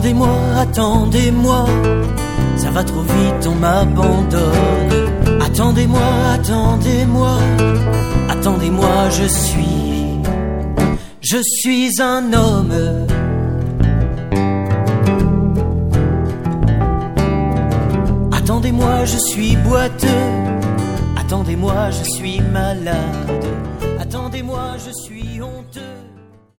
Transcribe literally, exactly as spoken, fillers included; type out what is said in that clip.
Attendez-moi, attendez-moi, ça va trop vite, on m'abandonne. Attendez-moi, attendez-moi, attendez-moi, je suis, je suis un homme. Attendez-moi, je suis boiteux. Attendez-moi, je suis malade. Attendez-moi, je suis honteux.